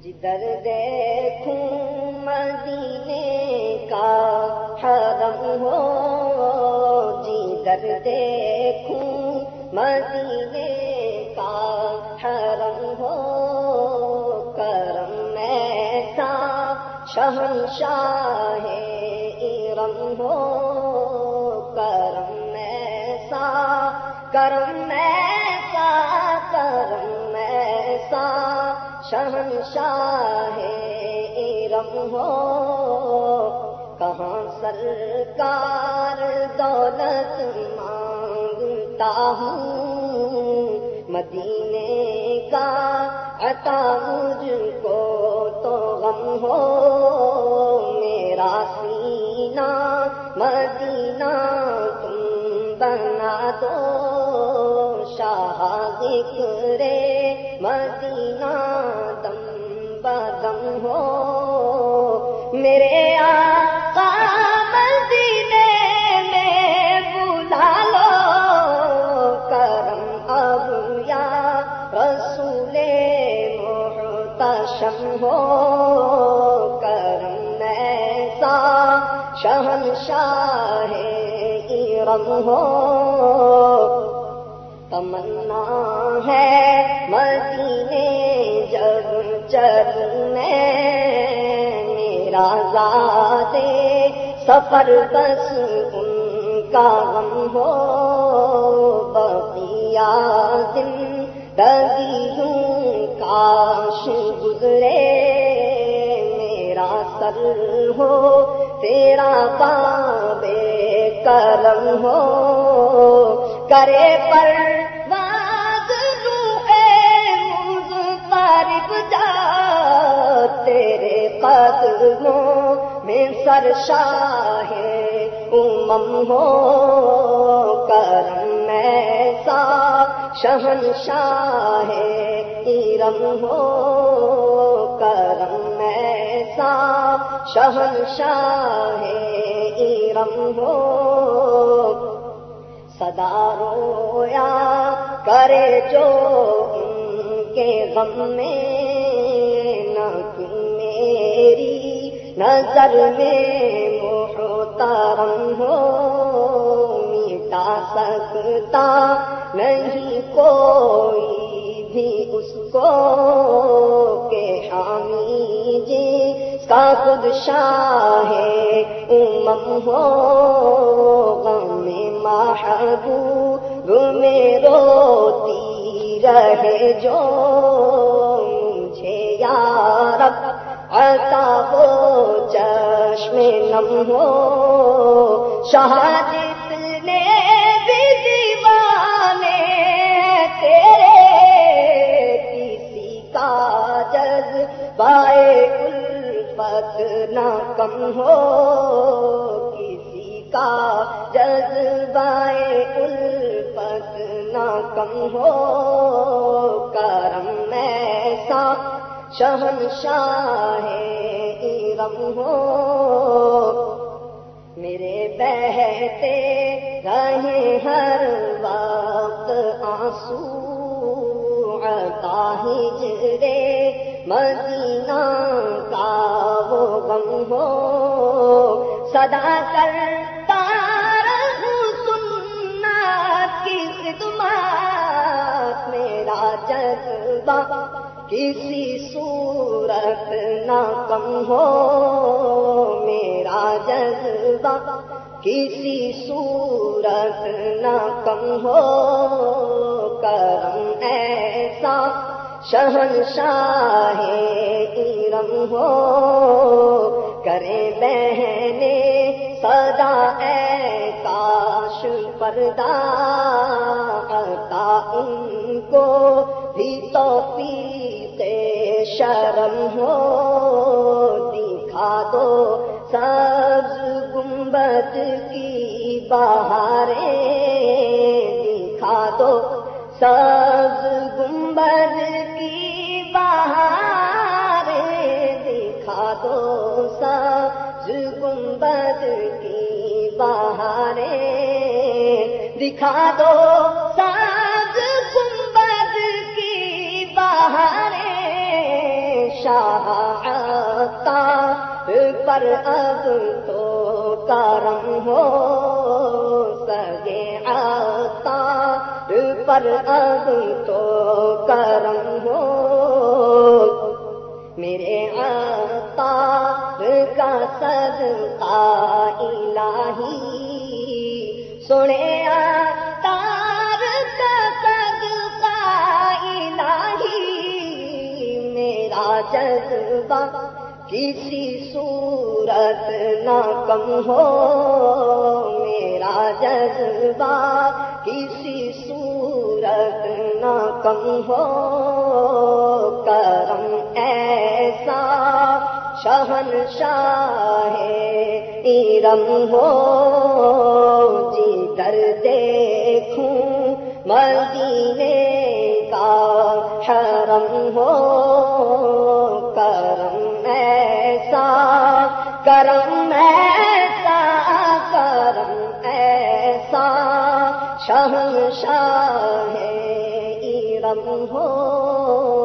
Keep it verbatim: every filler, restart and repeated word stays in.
جدھر دیکھوں مدینے کا حرم ہو، جدھر دیکھوں مدینے کا حرم ہو، کرم ایسا شہنشاہ ارم ہو، کرم ایسا کرم ایسا کرم ایسا شہنشاہ ارم ہو، کہاں سرکار دولت مانگتا ہوں، مدینے کا عطا مجھ کو تو غم ہو، میرا سینہ مدینہ تم بنا دو، شاہ ذکر مدینہ دم بدم ہو، میرے آقا مدینے میں بلا لو، کرم اب یا رسول محتشم ہو، کرم ایسا شہنشاہ ارم ہو، تمنا ہے مدینے جب چلوں میں، میرا ذات سفر بس ان کا غم ہو، بقیہ زندگی یوں کاش گزرے، میرا سر ہو تیرا باب کرم ہو، کرے پرواز روح مضطرب جا، تیرے قدموں میں سرشاہ امم ہو، کرم ایسا شہنشاہ ارم ہو، کرم ایسا شہنشاہ ارم ہو، صدا رویا کرے جو ان کے غم میں، نہ کیوں میری نظر میں محترم ہو، مٹا سکتا نہیں کوئی بھی اس کو کہ حامی جس کا خود شاہ امم ہو، غم محبوب میں روتی رہے جو، مجھے یا رب عطا ہو چشم نم ہو، شاہ جتنے بھی دیوانے تیرے، کسی کا جذبہ الفت نہ کم ہو، کسی کا جذبہ الفت نہ کم ہو، کرم ایسا شہنشاہ ارم ہو، میرے بہتے رہے ہر وقت آنسو، عطا ہجر مدینہ کا وہ غم ہو، صدا کرتا رہوں سنت کی خدمت، میرا جذبہ کسی صورت نہ کم ہو، میرا جذبہ کسی صورت نہ کم ہو، کرم ایسا شہنشاہ ارم ہو، کرے بہنے صدا اے کاش پردہ، عطا ان کو بھی توفیق شرم ہو، دکھا دو سبز گنبد کی بہاریں، دکھا دو سبز گنبد کی بہاریں، دکھا دو سبز گنبد کی بہاریں، دکھا دو سبز گنبد کی بہاریں، شاہ عطا پر اب تو کرم ہو، سگے عطا پر اب تو کرم ہو، میرے عطار کا صدقہ الہی، سنے عطار کا صدقہ الہی، میرا جذبہ کسی صورت نہ کم ہو، میرا جذبہ کسی صورت نہ کم ہو، کرم ایسا شہنشاہ ارم ہو، جی کر دیکھوں مدینے کا حرم ہو، کرم ایسا کرم ایسا کرم ایسا شہنشاہ ارم ہو۔